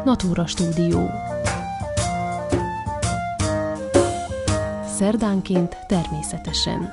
Natura Stúdió. Szerdánként természetesen.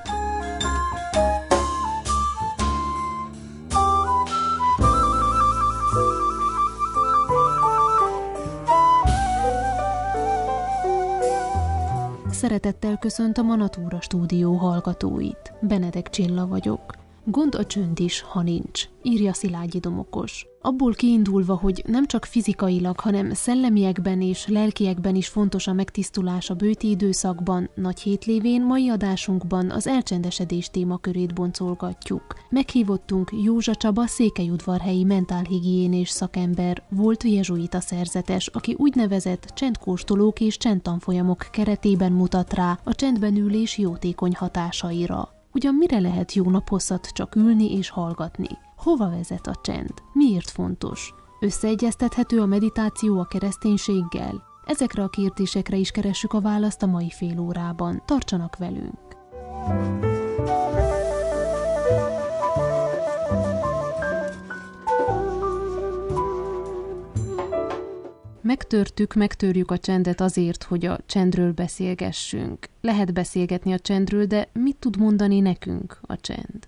Szeretettel köszöntöm a Natura Stúdió hallgatóit. Benedek Csilla vagyok. Gond a csönd is, ha nincs, írja Szilágyi Domokos. Abból kiindulva, hogy nem csak fizikailag, hanem szellemiekben és lelkiekben is fontos a megtisztulás a bőti időszakban, nagy hét lévén mai adásunkban az elcsendesedés témakörét boncolgatjuk. Meghívottunk Józsa Csaba székelyudvarhelyi mentálhigiénés szakember, volt jezsuita szerzetes, aki úgynevezett csendkóstolók és csendtanfolyamok keretében mutat rá a csendben ülés jótékony hatásaira. Ugyan mire lehet jó naphosszat csak ülni és hallgatni? Hova vezet a csend? Miért fontos? Összeegyeztethető a meditáció a kereszténységgel? Ezekre a kérdésekre is keressük a választ a mai fél órában. Tartsanak velünk! Megtörjük a csendet azért, hogy a csendről beszélgessünk. Lehet beszélgetni a csendről, de mit tud mondani nekünk a csend?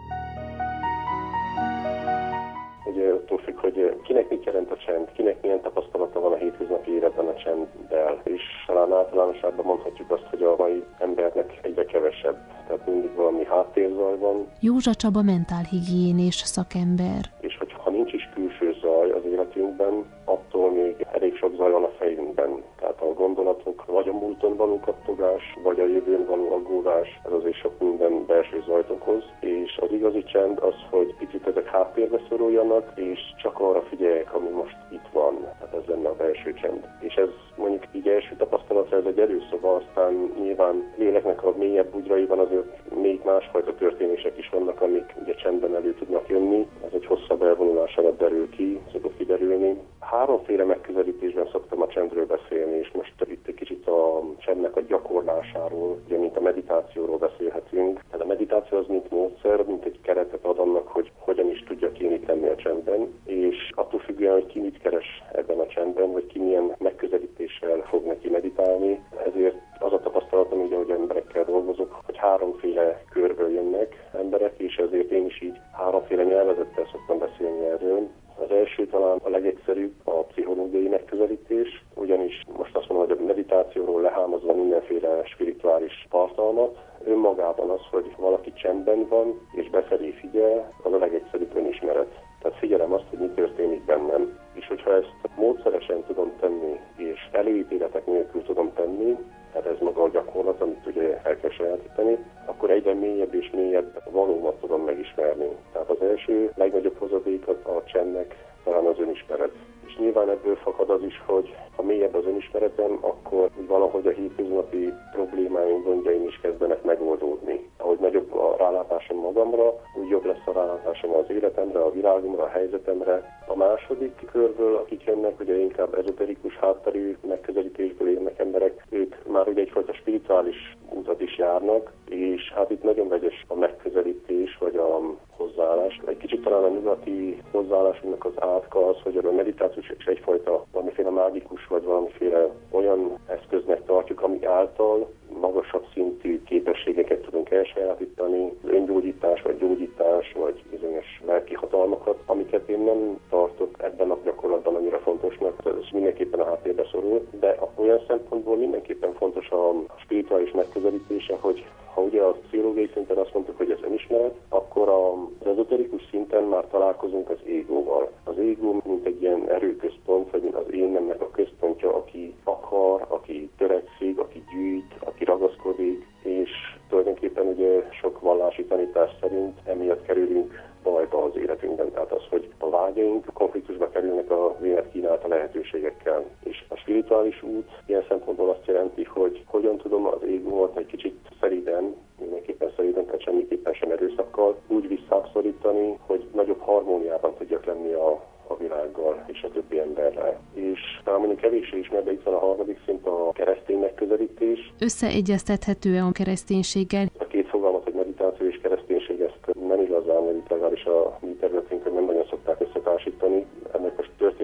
Ugye attól függ, hogy kinek mit jelent a csend, kinek milyen tapasztalata van a hétköznapi életben a csenddel. És talán általánosságban mondhatjuk azt, hogy a mai embernek egyre kevesebb. Tehát mindig valami háttérzaj van. Józsa Csaba mentálhigiénés szakember. És hogyha nincs is külső zaj az életünkben, attól még elég sok zaj van a fejünkben. Tehát a gondolatok, vagy a múlton való kattogás, vagy a jövőn való aggódás, ez azért sok minden belső zajt okoz. És az igazi csend az, hogy picit ezek háttérbe szoruljanak, és csak arra figyeljek, ami most itt van. Tehát ez lenne a belső csend. És ez mondjuk így első tapasztalatra ez egy erőszoba, aztán nyilván léleknek a mélyebb bugyraiban azért még másfajta történések is vannak, amik ugye csendben elő tudnak jönni. Ez egy hosszabb elvonulás alatt derül ki, szokott kiderülni. Háromféle megközelítésben szoktam a csendről beszélni, és most itt egy kicsit a csendnek a gyakorlásáról, ugye mint a meditációról beszélhetünk. Tehát a meditáció az mint módszer, mint egy keretet ad annak, hogy hogyan is tudja ki lenni a csendben, és attól függően, hogy ki mit keres ebben a csendben, vagy ki milyen megközelítéssel fog neki meditálni. Ezért az a tapasztalatom, ugye, hogy emberekkel dolgozok, hogy háromféle körből jönnek emberek, és ezért én is így háromféle nyelvezettel szoktam beszélni erről. Az első talán a legegyszerűbb a pszichológiai megközelítés, ugyanis most azt mondom, hogy a meditációról lehámozva mindenféle spirituális tartalmat, önmagában az, hogy valaki csendben van és befelé figyel, az a legegyszerűbb önismeret. Tehát figyelem azt, hogy mi történik bennem. És hogyha ezt módszeresen tudom tenni, és előítéletek nélkül tudom tenni, tehát ez maga a gyakorlat, amit ugye el kell sajátítani, akkor egyre mélyebb és mélyebb valómat tudom megismerni. Tehát az első legnagyobb hozadék a csendnek talán az önismeret. És nyilván ebből fakad az is, hogy ha mélyebb az önismeretem, akkor valahogy a hétköznapi problémáim, gondjaim is kezdenek megoldódni. Ahogy nagyobb a rálátásom magamra, úgy jobb lesz a rálátásom az életemre, a világomra, a helyzetemre. A második körből, akik jönnek, ugye inkább ezoterikus hátterű megközelítésből élnek emberek, ők már ugye egyfajta spirituális utat is járnak, és hát itt nagyon vegyes a megközelítés, vagy a hozzáállás. Egy kicsit talán a nyugati hozzáállásunknak az átka az, hogy a meditáció is egyfajta valamiféle mágikus, vagy valamiféle olyan eszköznek tartjuk, ami által magasabb szintű képességeket tudunk elsajátítani, öngyógyítás, vagy gyógyítás, vagy bizonyos lelki hatalmakat, amiket én nem tartok ebben a gyakorlatban annyira fontosnak, ez mindenképpen a háttérbe szorul, de olyan szempontból mindenképpen fontos a spirituális megközelítése, hogy ha ugye a pszichológiai szinten azt mondtuk, hogy ez önismeret, akkor az ezoterikus szinten már találkozunk az égóval. Az égó mint egy ilyen erőközpont, vagy az énemnek a központja, aki akar, aki törekszik, aki gyűjt, aki ragaszkodik, és tulajdonképpen ugye sok vallási tanítás szerint emiatt kerülünk bajba az életünkben. Tehát az, hogy a vágyaink konfliktusba kerülnek a vélet kínálta lehetőségekkel. És a spirituális út ilyen szempontból azt jelenti, hogy hogyan tudom az égómat egy kicsit szeriden, mindenképpen szeriden, tehát semmiképpen sem erőszakkal úgy visszábszorítani, hogy nagyobb harmóniában tudjak lenni a világgal és a többi emberrel. És talán mondjuk kevéssé ismer, de itt van a harmadik szint, a keresztény megközelítés. Összeegyeztethető a kereszténységgel? A két fogalmat, hogy meditáció és kereszténység, ezt nem igazán, legalábbis a mi területünkön nem nagyon szokták összetársítani. Ennek most történelmi okai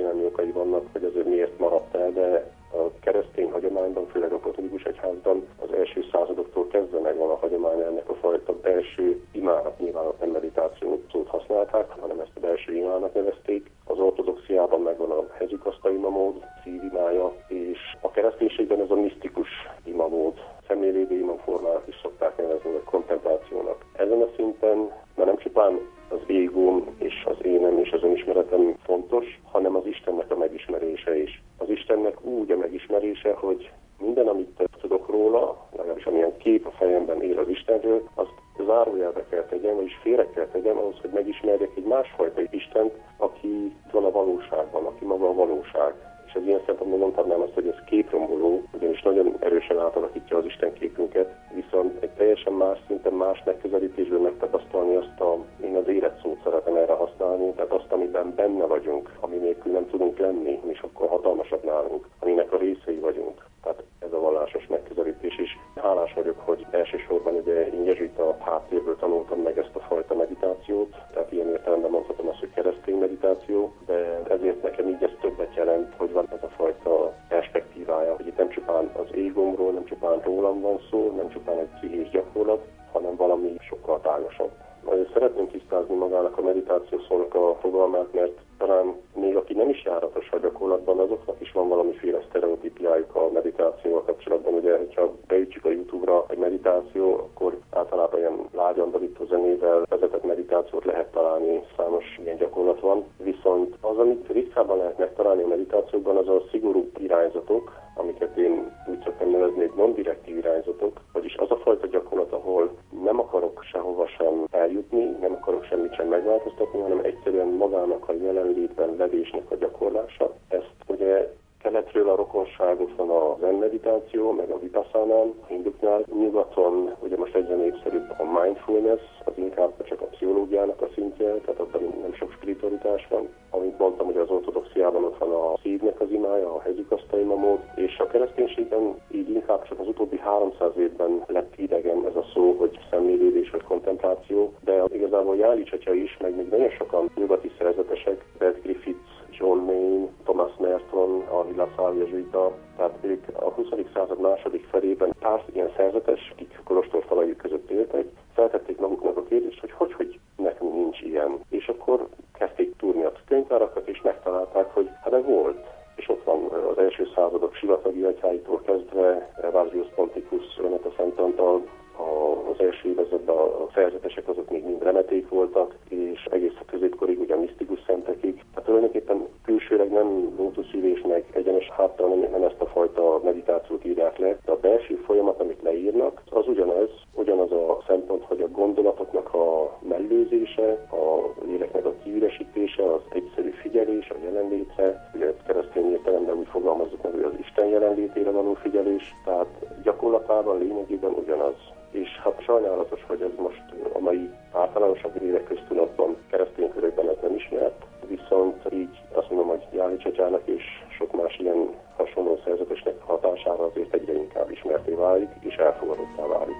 okai vannak, hogy ez miért maradt el, de a keresztény hagyományban, főleg a katolikus egyházban az első századoktól kezdve megvan a hagyomány ennek a fajta belső imának, nyilván nem meditáció szót használták, hanem ezt a belső imának nevezték. Az ortodoxiában megvan a hezikaszta imamód, szívimája, és a kereszténységben ez a misztikus imamód, szemlélévő imamformának is szokták nevezni, vagy kontemplációnak. Ezen a szinten már nem csupán az égóm és az énem és az önismeretem fontos, hanem az Istennek a megismerése is. Az Istennek úgy a megismerése, hogy minden, amit tudok róla, legalábbis amilyen kép a fejemben él az Istenről, azt zárójelbe kell tegyem, és félre kell tegyem ahhoz, hogy megismerjek egy másfajta Istent, aki van a valóságban, aki maga a valóság. És az ilyen szempontból mondhatnám azt, hogy ez képromboló, ugyanis nagyon erősen átalakítja az Isten képünket, viszont egy teljesen más szinten, más megközelítésből megtapasztalni azt én az élet szót szeretem erre használni, tehát azt, amiben benne vagyunk, ami nélkül nem tudunk lenni, és akkor hatalmasabb nálunk, aminek a részei vagyunk. Tehát ez a vallásos megközelítés is. Hálás vagyok, hogy elsősorban ugye én jezsuita háttérből tanultam meg ezt a fajta meditációt, tehát ilyen értelemben mondhatom azt, hogy keresztény meditáció, de ezért nekem így ez többet jelent, hogy van ez a fajta perspektívája, hogy itt nem csupán az égomról, nem csupán rólam van szó, nem csupán egy pszichés gyakorlat, hanem valami sokkal tágasabb. Szeretném tisztázni magának a meditáció szónak a fogalmát, mert talán még aki nem is járatos a gyakorlatban, azoknak is van valamiféle sztereotípiájuk a meditációval kapcsolatban. Ugye, ha beütjük a YouTube-ra egy meditáció, akkor általában ilyen lágyandalító zenével vezetett meditációt lehet találni, számos ilyen gyakorlat van. Viszont az, amit ritkábban lehet megtalálni a meditációkban, az a szigorú irányzatok, amiket én úgy szoktam nevezni, non-direktív irányzatok, vagyis az a fajta gyakorlat, ahol nem akarok sehova sem eljutni, nem akarok semmit sem megváltoztatni, hanem egyszerűen magának a jelenlétben levésnek a gyakorlása. Ezt ugye keletről a rokonságot van a zen meditáció, meg a vipasszánán, a hinduknál. Nyugaton ugye most egyre népszerűbb a mindfulness, az inkább csak a pszichológiának a szintje, tehát abban nem sok spiritualitás van. Amint mondtam, hogy az ortodoxiában ott van a szívnek az imája, a hezikaszta imamód, és a kereszténységben így inkább csak az utóbbi 300 évben lett idegen ez a szó, hogy szemlélődés vagy kontempláció, de igazából Jálics atya is, meg még nagyon sokan nyugati szerzetesek, Bert Griffiths, John Main, Thomas Merton, a La Salle jezsuita, tehát ők a 20. század második felében pár ilyen szerzetes, akik kolostorfalai között éltek, feltették maguknak a kérdést, hogy nekünk nincs ilyen. És akkor kezdték túrni a könyvtárakat, és megtalálták, hogy hát ez volt. És ott van az első századok sivatagi atyáitól kezdve, Evasius Ponticus, Renata Szent Antal, az első évezetben a szerzetesek azok még mind remeték voltak, és egész a középkorig ugye a misztikus szentekig. Tehát tulajdonképpen külsőleg nem lótuszülés meg egyenes háttal nem ezt a fajta meditációt írják le, de a belső folyamat, amit leírnak, az ugyanaz a szempont, hogy a gondolatoknak a mellőzése, a léleknek a kiüresítése, az egyszerű figyelés, a jelenlétre, ugye keresztény értelemben úgy fogalmazzuk meg, hogy az Isten jelenlétére való figyelés, tehát gyakorlatában lényegében ugyanaz. És hát sajnálatos, hogy ez most a mai általánosabb lélek köztudatban, keresztény körökben ez nem ismert, viszont így azt mondom, hogy Jálics atyának és sok más ilyen hasonló szerzetesnek hatására azért egyre inkább ismerté válik, és elfogadottá válik.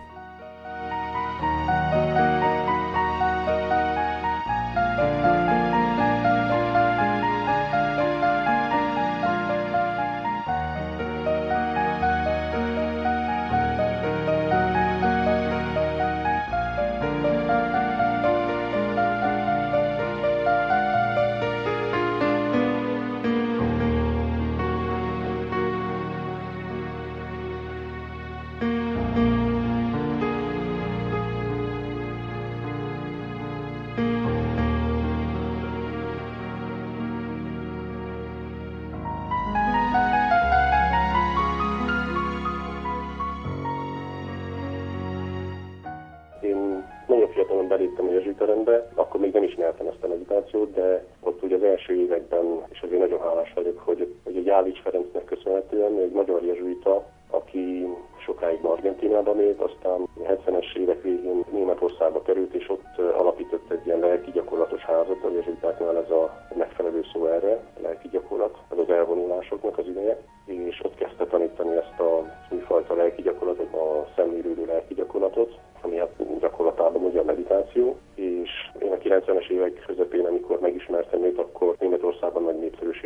Én nagyon fiatalon beléptem a jezsuiterembe, akkor még nem ismertem ezt a meditációt, de ott ugye az első években, és azért nagyon hálás vagyok, hogy a Jálics Ferencnek köszönhetően egy magyar jezsuita, aki sokáig Argentínában élt, aztán 70-es évek végén Németországba került, és ott alapított egy ilyen lelki gyakorlatos házat, a jezsuitáknál ez a megfelelő szó erre, lelki gyakorlat, ez az elvonulásoknak az ideje, és ott kezdte tanítani ezt a újfajta lelki gyakorlatot, a szemlélődő lelki gyakorlatot, ami hát gyakorlatában ugye a meditáció, és én a 90-es évek közepén, amikor megismertem őt, akkor Németországban nagy népszerűségnek örvendett,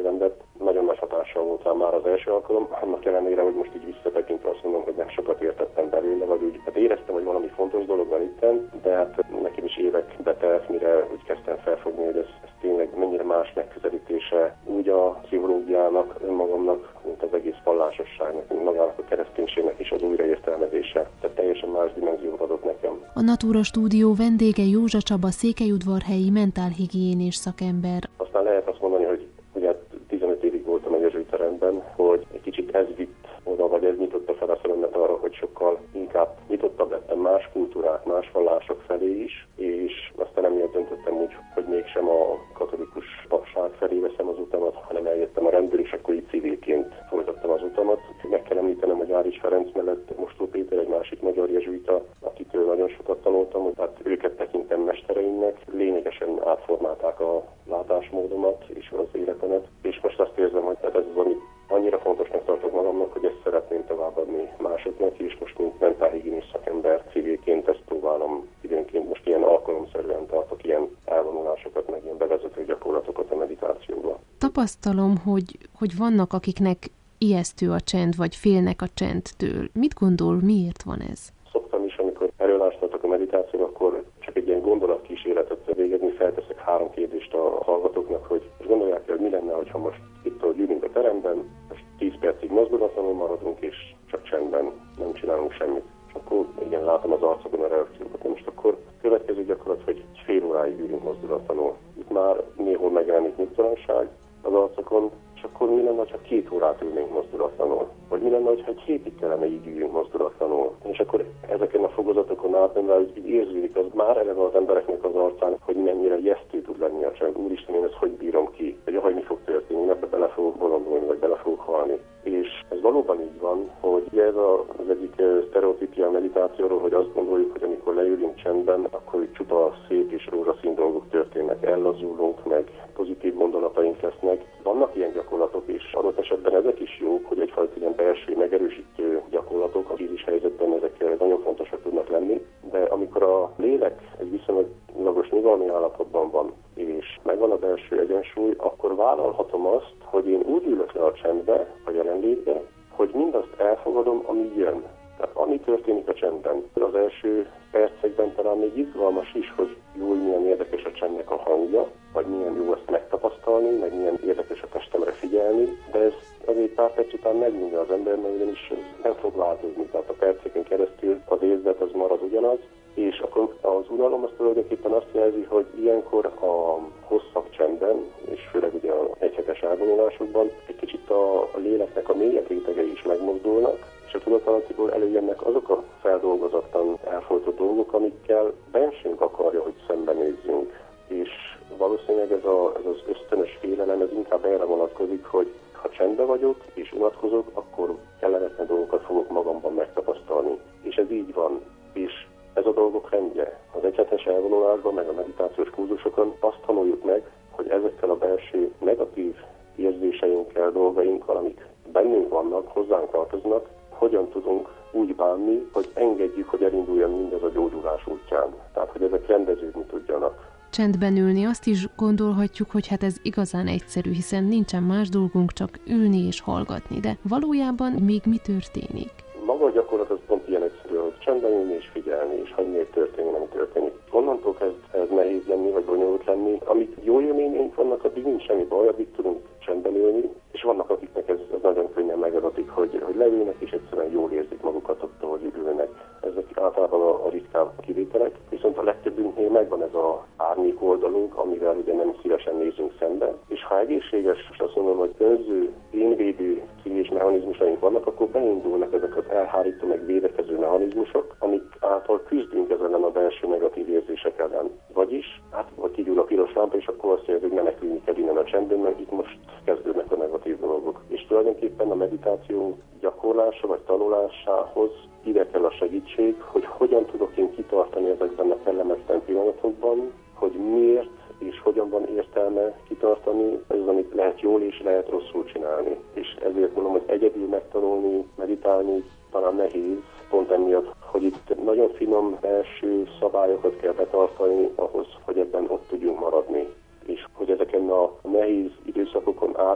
rendet. Nagyon nagy hatással volt rám már az első alkalom, annak ellenére, hogy most így visszatekintve azt mondom, hogy nem sokat értettem belőle, vagy úgy hát éreztem, hogy valami fontos dolog van itten, de hát nekem is évek betelt, mire úgy kezdtem felfogni, hogy ez tényleg mennyire más megközelítése úgy a pszichológiának, önmagamnak, mint az egész vallásosságnak, mint magának a kereszténységnek is az újraértelmezése. Tehát teljesen más dimenziót adott nekem. A Natura Stúdió vendége Józsa Csaba székelyudvarhelyi mentálhigiénés szakember. Aztán lehet azt mondani, hogy ugye 15 évig voltam egy jezsuita rendben, hogy egy kicsit ez vitt oda, vagy ez nyitotta fel a szememet arra, hogy sokkal inkább nyitottabb lettem más kultúrák, más vallások felé is, és aztán emiatt döntöttem úgy, hogy mégsem a katolikus papság felé veszem az utamat, hanem eljöttem a rendből, és akkor így civilként folytattam az utamat. Meg kell említenem, hogy Áris Ferenc mellett Mostó Péter egy másik magyar jezsuita, akitől nagyon sokat tanultam, tehát őket tekintem mestereimnek, lényegesen átformálták a látásmódomat és az életemet, és most azt érzem, hogy ez az, amit annyira fontosnak tartok magamnak, hogy ezt szeretném továbbadni másoknak, és most mint mentálhigiénés szakember civilként ezt próbálom időnként, most ilyen alkalomszerűen tartok ilyen elvonulásokat, meg ilyen bevezető gyakorlatokat a meditációba. Tapasztalom, hogy vannak, akiknek ijesztő a csend, vagy félnek a csendtől. Mit gondol, miért van ez? Szoktam is, amikor előadást tartok a meditációra, akkor csak egy ilyen gondolatkísérletet végezni, felteszek 3 kérdést a hallgatóknak, hogy gondolják el, hogy mi lenne, ha most itt ülünk a teremben, most 10 percig mozdulatlanul maradunk, és csak csendben nem csinálunk semmit. És akkor igen, látom az arcokon a reakciókat. Most akkor következő gyakorlat, hogy fél óráig ülünk mozdulatlanul. Itt már néhol megjelenik nyugtalanság az arcokon, és akkor mi lenne, ha 2 órát ülnénk mozdulatlanul? Vagy mi lenne, ha egy hétig kellene így üljünk mozdulatlanul? És akkor ezeken a fokozatokon átmenve, hogy így érződik az már eleve az embereknek az arcán, hogy mennyire ijesztő tud lenni a csend. Úristen, én ezt hogy bírom ki? Vagy ahogy mi fog történni, ebbe bele fogok bolondulni, vagy bele fogok halni. És ez valóban így van, hogy ez az egyik sztereotípia a meditációról, hogy azt gondoljuk, hogy amikor leülünk csendben, akkor itt csupa szép és rózsaszín dolgok történnek, ellazulunk, meg pozitív gondolataink lesznek. Vannak ilyen gyakorlatok, és adott esetben ezek is jók, hogy egyfajta ilyen belső megerősítő gyakorlatok, a krízis helyzetben ezek nagyon fontosak tudnak lenni, de amikor a lélek egy viszonylagos nyugalmi állapotban van, és megvan a belső egyensúly, akkor vállalhatom azt, hogy én úgy ülök le a csendbe, a jelenlétbe, hogy mindazt elfogadom, ami jön. Tehát ami történik a csendben. Az első percekben talán még izgalmas is, hogy jó, milyen érdekes a csendnek a hangja, vagy milyen jó ezt megtapasztalni, meg milyen érdekes a testemre figyelni, de ez azért pár perc után megnyúlja az ember, mert ugyanis ez nem fog változni. Tehát a perceken keresztül az érzet az marad ugyanaz, és akkor az unalom az tulajdonképpen azt jelzi, hogy ilyenkor a hosszabb csendben, és főleg ugye a egyhetes elvonulásokban egy kicsit a léleknek a mélyebb rétegei is megmozdulnak, és a tudatalatiból előjönnek azok a feldolgozatlan elfolytott dolgok, amikkel bensőnk akarja, hogy szembenézzünk. És valószínűleg ez az ösztönös félelem, ez inkább erre vonatkozik, hogy ha csendben vagyok és unatkozok, akkor kellemetlen dolgokat fogok magamban megtapasztalni. És ez így van. És ez a dolgok rendje. Az egyhetes elvonulásban, meg a meditációs kurzusokon azt tanuljuk meg, hogy ezekkel a belső negatív érzéseinkkel, dolgainkkal, amik bennünk vannak, hozzánk tartoznak, hogyan tudunk úgy bánni, hogy engedjük, hogy elinduljon mindez a gyógyulás útján. Tehát, hogy ezek rendeződni tudjanak. Csendben ülni, azt is gondolhatjuk, hogy hát ez igazán egyszerű, hiszen nincsen más dolgunk, csak ülni és hallgatni, de valójában még mi történik? Maga a gyakorlat az pont ilyen egyszerű, hogy csendben ülni és figyelni, és hagyni, hogy történjen, ami történik. Onnantól kezd ez nehéz lenni, vagy bonyolult lenni. Amíg jó élményeink vannak, addig nincs semmi baj, addig tudunk csendben ülni, és vannak, akiknek ez nagyon könnyen megadatik, hogy leülnek, és egyszerűen jól érzik magukat attól, hogy ülnek. Ezek általában a ritkább kivételek, viszont a legtöbbünknél megvan ez az árnyék oldalunk, amivel ugye nem szívesen nézünk szembe. És ha egészséges, és azt mondom, hogy önző, énvédő pszichés mechanizmusaink vannak, akkor beindulnak ezek az elhárító, meg védekező mechanizmusok, amik által küzdünk ezen a belső negatív érzések ellen. Vagyis, vagy kigyúl a piros lámpa, és akkor azt jelenti, hogy menekülni kell innen a csendben, mert itt most kezdődnek a negatív dolgok. És tulajdonképpen a meditáció gyakorlása vagy tanulásához ide kell a segítség, hogy hogyan tudok én kitartani ezekben a kellemetlen pillanatokban, hogy miért és hogyan van értelme kitartani, ez az, amit lehet jól és lehet rosszul csinálni. És ezért mondom, hogy egyedül megtanulni, meditálni talán nehéz, pont emiatt, hogy itt nagyon finom belső szabályokat kell betartani ahhoz, hogy ebben ott tudjunk maradni. És hogy ezeken a nehéz időszakokon át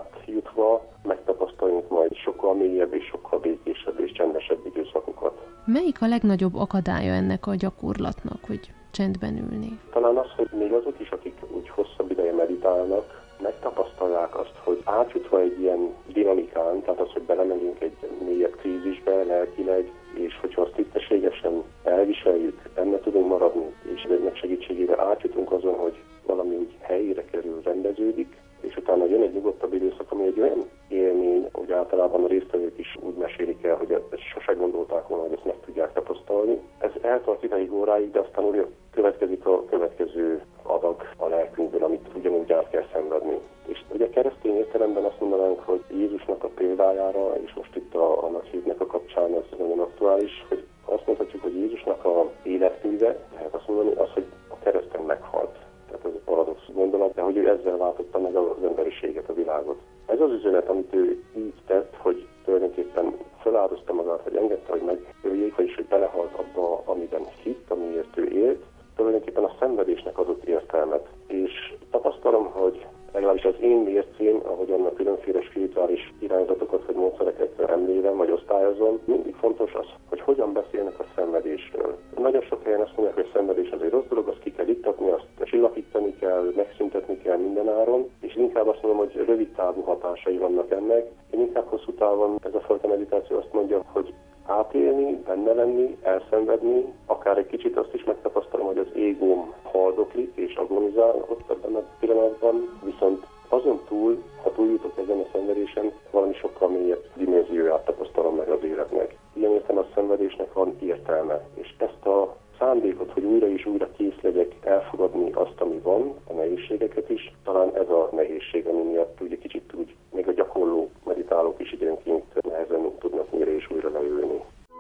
eljutva megtapasztaljunk majd sokkal mélyebb és sokkal békésebb és csendesebb időszakokat. Melyik a legnagyobb akadálya ennek a gyakorlatnak, hogy csendben ülni? Talán az, hogy még azok is, akik úgy hosszabb ideje meditálnak, megtapasztalják azt, hogy átjutva egy ilyen dinamikán, tehát az, hogy belemegyünk egy mélyebb krízisbe lelkileg, és hogyha azt tisztességesen elviseljük, benne tudunk maradni, és ennek segítségével átjutunk azon, hogy valami úgy helyére kerül, rendeződik, és utána jön egy nyugodtabb időszak, ami egy olyan élmény, hogy általában a résztvevők is úgy mesélik el, hogy ezt sose gondolták volna, hogy ezt meg tudják tapasztalni. Ez eltart ideig, óráig, de aztán ugye következik a következő adag a lelkünkből, amit ugyanúgy át kell szenvedni. És ugye keresztény értelemben azt mondanánk, hogy Jézusnak a példájára, és most itt a nagy hétnek a kapcsán ez nagyon aktuális, hogy azt mondhatjuk, hogy Jézusnak a életműve, lehet azt mondani, az, hogy a kereszten meghalt. Tehát ez a paradox gondolat, de hogy ő ezzel váltotta meg az emberiséget, a világot. Ez az üzenet, amit ő így tett, hogy tulajdonképpen feláldozta magát, hogy engedte, hogy megöljék, vagyis hogy belehalt abba, amiben hitt, amiért ő élt, tulajdonképpen a szenvedésnek adott értelmet. És tapasztalom, hogy legalábbis az én mércém, ahogyan a különféle spirituális irányzatokat vagy módszereket emlélem vagy osztályozom, mindig fontos az, hogy hogyan beszélnek a szenvedésről. Nagyon sok helyen azt mondják, hogy a szenvedés az egy rossz dolog, azt ki kell iktatni, azt csillapítani kell, megszüntetni kell mindenáron, és inkább azt mondom, hogy rövid távú hatásai vannak ennek. Én inkább hosszú távon ez a fajta meditáció azt mondja, hogy átélni, benne lenni, elszenvedni, akár egy kicsit azt is megtapasztalom, hogy az égóm haldoklik és agonizál ott ebben a pillanatban, viszont azon túl, ha túljutok ezen a szenvedésen, valami sokkal mélyebb dimenzióját tapasztalom meg az életnek. Ilyen értem a szenvedésnek van értelme, és ezt a szándékot, hogy újra és újra kész legyek elfogadni azt, ami van, a nehézségeket is, talán ez a nehézség, ami miatt ugye kicsit úgy, még a gyakorló meditálók is időnként nehezen tudnak újra és újra leülni.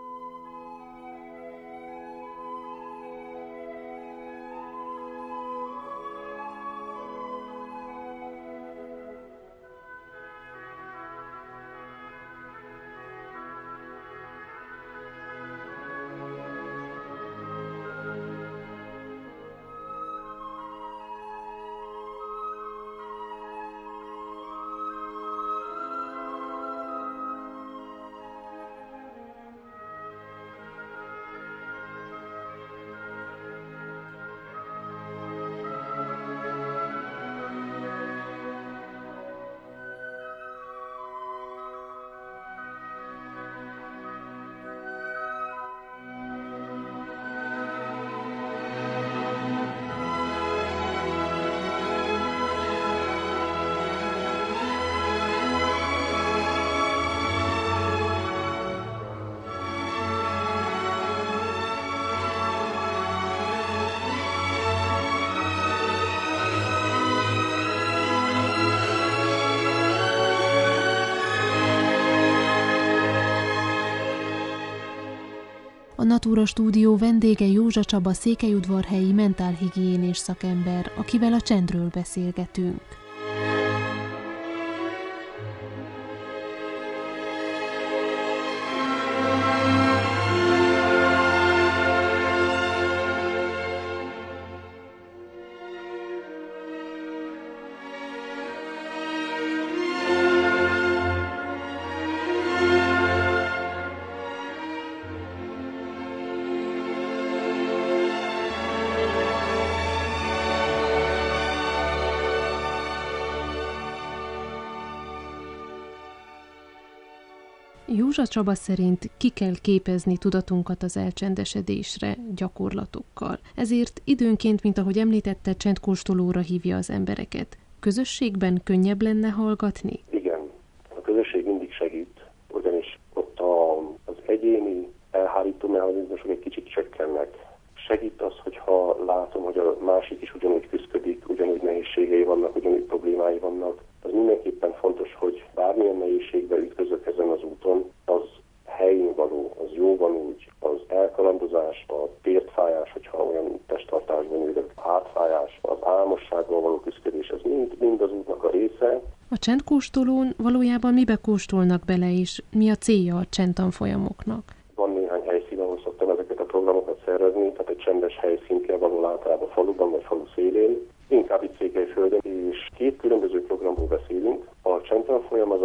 A Natura Stúdió vendége Józsa Csaba székelyudvarhelyi mentálhigiénés szakember, akivel a csendről beszélgetünk. Józsa Csaba szerint ki kell képezni tudatunkat az elcsendesedésre gyakorlatokkal. Ezért időnként, mint ahogy említette, csendkóstolóra hívja az embereket. Közösségben könnyebb lenne hallgatni? Igen, a közösség mindig segít, ugyanis ott az egyéni elhárító mechanizmusok egy kicsit csökkennek. Segít az, hogyha látom, hogy a másik is ugyanúgy küszködik, ugyanúgy nehézségei vannak, ugyanúgy problémái vannak. Az mindenképpen fontos, hogy bármilyen nehézségbe ütközök ezen az úton, az helyén való, az jó van úgy, az elkalandozás, a tértfájás, hogyha olyan testtartásban ülök, hátfájás, az álmossággal való küszködés, ez mind az útnak a része. A csendkóstolón valójában mibe kóstolnak bele, és mi a célja a csendtanfolyamoknak? Van néhány helyszín, ahol szoktam ezeket a programokat szervezni, tehát egy csendes helyszín kell való általában faluban vagy falu szélén, inkább itt Székelyföldön, és két különböző programról beszélünk. A csendtanfolyam az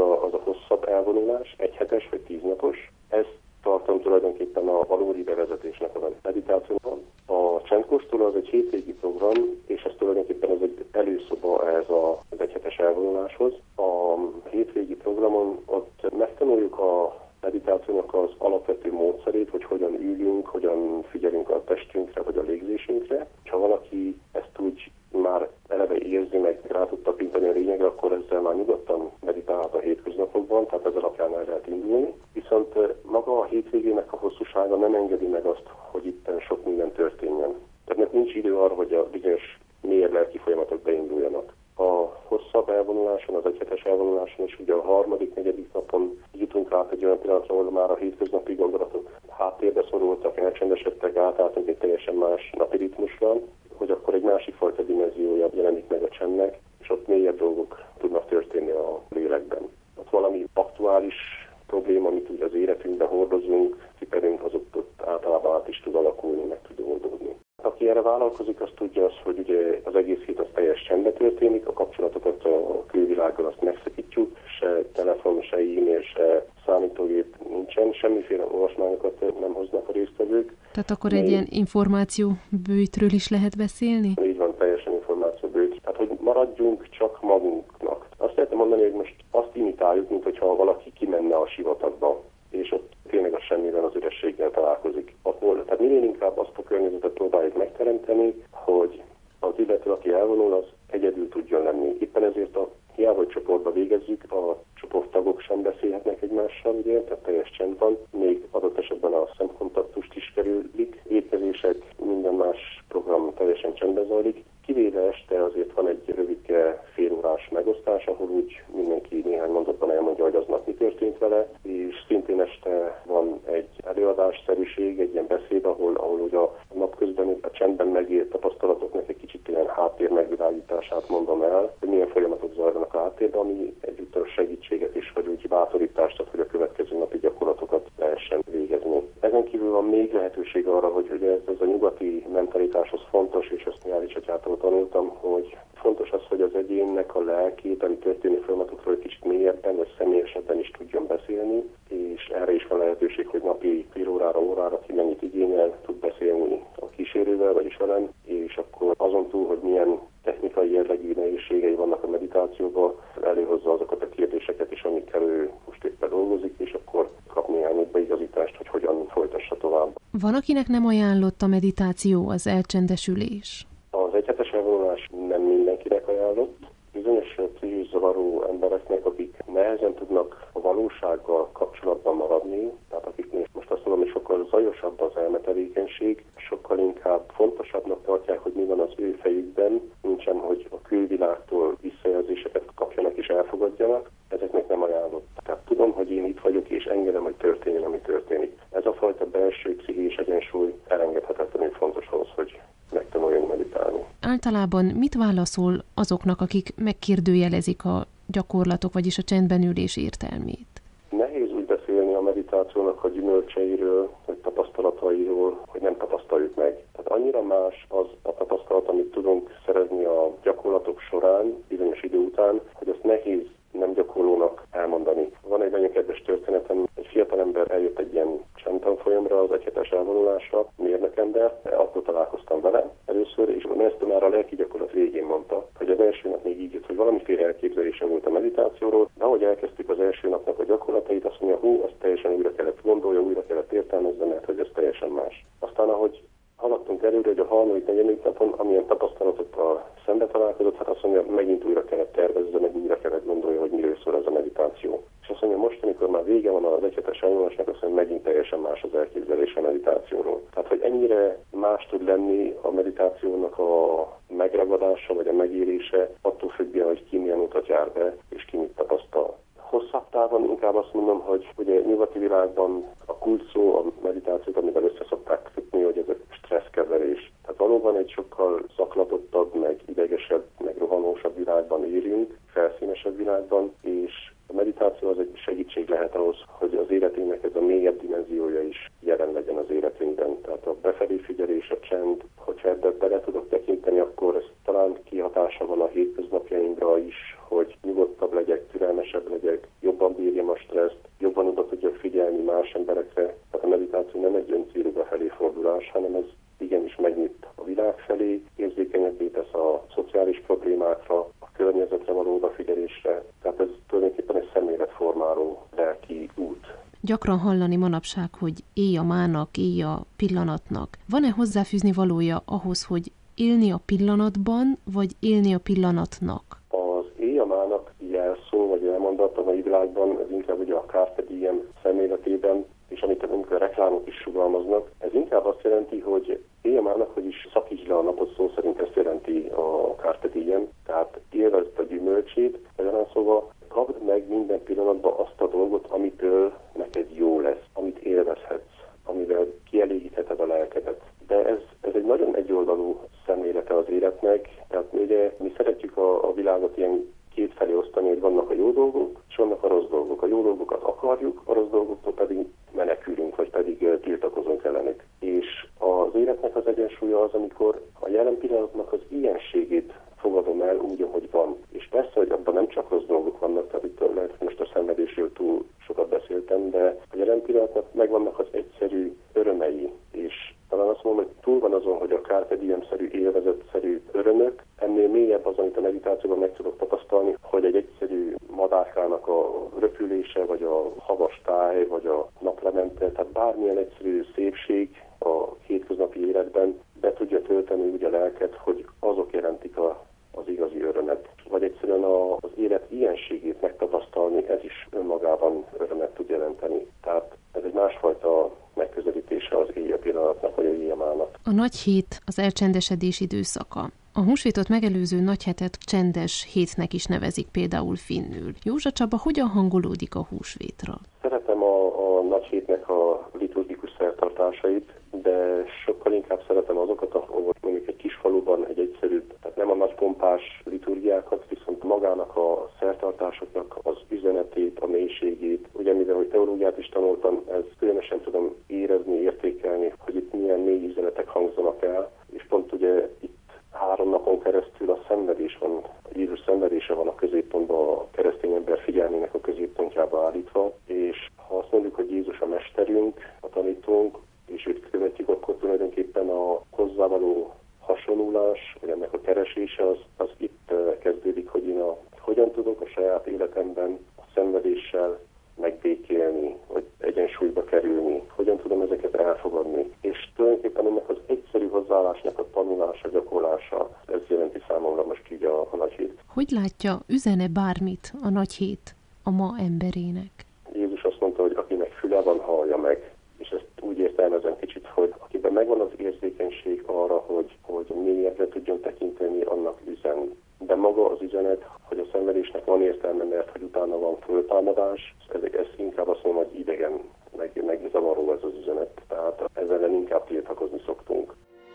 hosszabb elvonulás, 1 hetes vagy 10 napos. Ezt tartom tulajdonképpen a valódi bevezetésnek a meditációban. A csendkóstoló az egy hétvégi program, és ez tulajdonképpen ez egy előszoba ehhez az 1 hetes elvonuláshoz. A hétvégi programon ott megtanuljuk a meditációnak az alapvető módszerét, hogy hogyan üljünk, hogyan figyelünk a testünkre, vagy a légzésünkre. Ha valaki ezt úgy már eleve érzi, meg rá tud tapintani a lényegre, akkor ezzel már nyugodtan meditálhat a hétköznapokban, tehát ez alapján el lehet indulni. Viszont maga a hétvégének a hosszúsága nem engedi meg azt, hogy itt sok minden történjen. Tehát nincs idő arra, hogy a bizonyos mélyebb lelki folyamatok beinduljanak. A hosszabb elvonuláson, az 1 hetes elvonuláson is ugye a 3., 4. napon jutunk át egy olyan pillanatra, ahol már a hétköznapi gondolatok háttérbe szorultak, elcsendesedtek, átálltunk egy teljesen más napi ritmusra, hogy akkor egy másik fajta dimenziója jelenik meg a csendnek, és ott mélyebb dolgok tudnak történni a lélekben. Ott valami aktuális probléma, amit ugye az életünkben hordozunk, ciperünk, az ott általában át is tud alakulni, meg tud oldódni. Aki erre vállalkozik, az tudja azt, hogy ugye az egész hét az teljes csendben történik, a kapcsolatokat a külvilággal azt megszakítjuk, se telefon, se e-mail, se számítógép nincsen, semmiféle olvasmányokat nem hoznak a résztvevők. Tehát akkor egy ilyen információbőjtről is lehet beszélni? Így van, teljesen információbőjt. Tehát, hogy maradjunk csak magunknak. Azt lehetne mondani, hogy most azt imitáljuk, mint hogyha valaki kimenne a sivatagba, és ott tényleg a semmiben az ürességgel találkozik. Tehát minél inkább azt a környezetet próbáljuk megteremteni, hogy az illető, aki elvonul, az egyedül tudjon lenni. Éppen ezért hiába, hogy csoportba végezzük, a csoporttagok sem beszélhetnek egymással, ugye, tehát teljes csend van, még adott esetben a szemkontaktust is kerülik, étkezések, minden más program teljesen csendben zajlik. Kivéve este azért van egy rövidke félórás megosztás, ahol úgy mindenki néhány mondatban elmondja, hogy aznap mi történt vele, és szintén este van egy előadásszerűség, egy ilyen beszéd, ahol ugye a napközben a csendben megélt tapasztalatoknak egy kicsit ilyen háttér megvilágítását mondom el, hogy milyen folyamatok zajlanak a háttérben, ami egyúttal segítséget is, vagy úgy bátorítást ad, hogy a következő napi gyakorlatokat lehessen végezni. Ezen kívül van még lehetőség arra, hogy ez a nyugati mentalitáshoz fontos, és ezt Mihály Csatyától tanultam, hogy fontos az, hogy az egyénnek a lelkében történő folyamatokról egy kicsit mélyebben, vagy személyesebben is tudjon beszélni, és erre is van lehetőség, hogy napi fél órára ki mennyit igényel, tud beszélni a kísérővel, vagyis velem, és akkor azon túl, hogy milyen technikai jellegű nehézségei vannak a meditációban, előhozza azokat a kérdéseket is, amikkel ő most éppen dolgozik, és akkor kap néhány beigazítást, hogy hogyan folytassa tovább. Van, akinek nem ajánlott a meditáció, az elcsendesülés? Az 1 hetes elvonulás nem mindenkinek ajánlott. Bizonyos pszichés zavaró embereknek, akik nehezen tudnak a valósággal kapcsolatban maradni, tehát akiknél most azt mondom, hogy sokkal zajosabb az elmetevékenység, sokkal inkább fontosabbnak tartják, hogy mi van az ő fejükben, nincsen, hogy a külvilágtól visszajelzéseket kapjanak és elfogadjanak, ezeknek nem ajánlott. Tehát tudom, hogy én itt vagyok, és engedem, hogy történjen, ami történik. Ez a fajta belső pszichés egyensúly elengedhetetlenül fontos ahhoz, hogy megtanuljunk meditálni. Általában mit válaszol azoknak, akik megkérdőjelezik a gyakorlatok, vagyis a csendben ülés értelmét? Nehéz úgy beszélni a meditációnak a gyümölcseiről, vagy tapasztalatairól, hogy nem tapasztaljuk meg. Tehát annyira más az a tapasztalat, amit tudunk szerezni a gyakorlatok során, bizonyos idő után, hogy azt nehéz nem gyakorlónak elmondani. Van egy nagyon kedves történetem, egy fiatalember eljött egy ilyen csendtanfolyamra, az 1 hetes elvonulásra, mérnökember, akkor találkoztam vele először, és ezt már a lelki gyakorlat végén mondta, hogy az első nap még így jött, hogy valamiféle elképzelése volt a meditációról, de ahogy elkezdtük az első napnak a gyakorlatait, azt mondja, azt teljesen újra kellett gondolja, újra kellett értelmezni, mert hogy ez teljesen más. Aztán ahogy haladtunk előre, hogy a 3., 4. napon, amilyen tapasztalatokkal szembe találkozott, hát azt mondja, megint újra kellett tervezze, meg újra kellett gondolja, hogy miről szól ez a meditáció. És azt mondja, most, amikor már vége van az 1 hetes elvonulásnak, azt mondja, megint teljesen más az elképzelés a meditációról. Tehát, hogy ennyire más tud lenni a meditációnak a megragadása, vagy a megélése, attól függően, hogy ki milyen utat jár be, és ki mit tapasztal. Hosszabb távon inkább azt mondom, hogy ugye nyugati világban a kulcsszó, a meditációt, amivel összeszokták kötni, hogy ez a stresszkezelés. Tehát valóban egy sokkal zaklatottabb, meg idegesebb, meg rohanósabb világban élünk, felszínesebb világban, és a meditáció az egy segítség lehet ahhoz, hogy az életünknek ez a mélyebb dimenziója is jelen legyen az életünkben. Tehát a befelé figyelés, a csend, hogyha ebbe bele tudok tekinteni, akkor ez talán kihatása van a hétköznapjainkra is, hogy nyugodtabb legyek, türelmesebb legyek, jobban bírjam a stresszt, jobban oda tudja figyelni más emberekre. Tehát a meditáció nem egy öncélú befelé fordulás, hanem ez igenis megnyit a világ felé, érzékenyebbé tesz a szociális problémákra, a környezetre való odafigyelésre. Tehát ez tulajdonképpen egy szemléletformáló lelki út. Gyakran hallani manapság, hogy élj a mának, élj a pillanatnak. Van-e hozzáfűzni valója ahhoz, hogy élni a pillanatban, vagy élni a pillanatnak? Az élj a mának jelszó, vagy elmondat a mai világban, ez inkább ugye a Carpe Diem szemléletében, és amit a reklámok is sugalmaznak, ez inkább azt jelenti, hogy élj a mának, hogy is szakítsd le a napot, szó szerint ezt jelenti a Carpe Diem, tehát élvezd a gyümölcsét, magyarán szóval kapd meg minden pillanatban azt a dolgot, amitől neked jó lesz, amit élvezhetsz, amivel kielégítheted a lelkedet. De ez egy nagyon egyoldalú szemlélete az életnek, tehát ugye mi szeretjük a világot ilyen kétfelé osztani, hogy vannak a jó dolgok, és vannak a rossz dolgok. A jó dolgokat akarjuk, a rossz dolgoktól pedig menekülünk, vagy pedig tiltakozunk ellenük. És az életnek az egyensúlya az, amikor a jelen pillanatnak az ilyenségét fogadom el úgy, ahogy van. És persze, hogy abban nem csak rossz dolgok vannak, tehát itt lehet, hogy most a szenvedésről túl sokat beszéltem, de a jelen pillanatnak megvannak az egyszerű örömei, és talán azt mondom, hogy túl van azon, hogy a Carpe Diem-szerű, élvezetszerű örömök, ennél mélyebb az, amit a meditációban meg tudok tapasztalni, hogy egy egyszerű madárkának a röpülése, vagy a havas táj, vagy a naplemente, tehát bármilyen egyszerű szépség a hétköznapi életben be tudja tölteni úgy a lelket, hogy azok jelentik az igazi örömet. Vagy egyszerűen az élet ilyenségét megtapasztalni, ez is önmagában örömet tud jelenteni. Tehát ez egy másfajta megközelítése az élj a pillanatnak, vagy a élj a mának. A nagy hét az elcsendesedés időszaka. A húsvétot megelőző nagyhetet csendes hétnek is nevezik például finnül. Józsa Csaba hogyan hangolódik a húsvétra? Szeretem a nagy hétnek a liturgikus szertartásait, de sokkal inkább szeretem azokat, ahol mondjuk egy kis faluban egy egyszerűbb, tehát nem a nagy pompás liturgiákat, viszont magának a szertartásoknak az üzenetét, a mélységét. Ugye mivel hogy teológiát is tanultam, ez különösen tudom érezni, értékelni, hogy itt milyen mély üzenetek hangzanak el, és pont ugye itt 3 napon keresztül a szenvedés van, Jézus szenvedése van a középpontban, a keresztény ember figyelmének a középpontjába állítva, és ha azt mondjuk, hogy Jézus a mesterünk, a tanítónk, és őt követjük, akkor tulajdonképpen a hozzávaló hasonlulás, vagy ennek a keresése az itt kezdődik, hogy én hogyan tudok a saját életemben a szenvedéssel megbékélni, vagy egyensúlyba kerülni, hogyan tudom ezeket elfogadni. És tulajdonképpen ennek az egyszerű hozzáállásnak a tanulása, gyakorlása, ez jelenti számomra most így a nagy hét. Hogy látja, üzene bármit a nagy hét a ma emberének? Jézus azt mondta, hogy akinek füle van, hallja meg. És ezt úgy értelmezem kicsit, hogy akiben megvan az érzékenység arra, hogy mélyebbre tudjon tekinteni, annak üzen. De maga az üzenet, hogy a szenvedésnek van értelme, mert hogy utána van föltámadás, ez inkább azt mondom, hogy idegen, meg zavaró ez az üzenet. Tehát ezzel inkább tiltakozni szoktunk.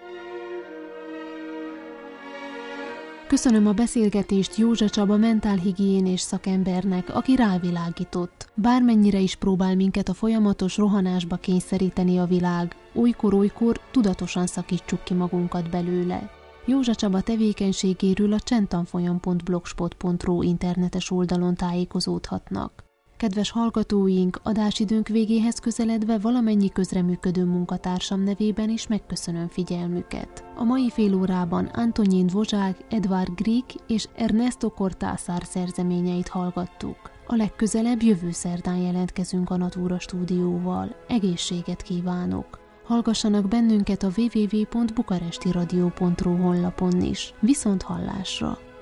Köszönöm a beszélgetést Józsa Csaba mentálhigiénés szakembernek, aki rávilágított. Bármennyire is próbál minket a folyamatos rohanásba kényszeríteni a világ, olykor-olykor tudatosan szakítsuk ki magunkat belőle. Józsa Csaba tevékenységéről a csendtanfolyam.blogspot.ru internetes oldalon tájékozódhatnak. Kedves hallgatóink, adásidőnk végéhez közeledve valamennyi közreműködő munkatársam nevében is megköszönöm figyelmüket. A mai fél órában Antonin Dvořák, Edvard Grieg és Ernesto Cortázar szerzeményeit hallgattuk. A legközelebb jövő szerdán jelentkezünk a Natura stúdióval. Egészséget kívánok! Hallgassanak bennünket a www.bukarestiradio.ru honlapon is. Viszont hallásra!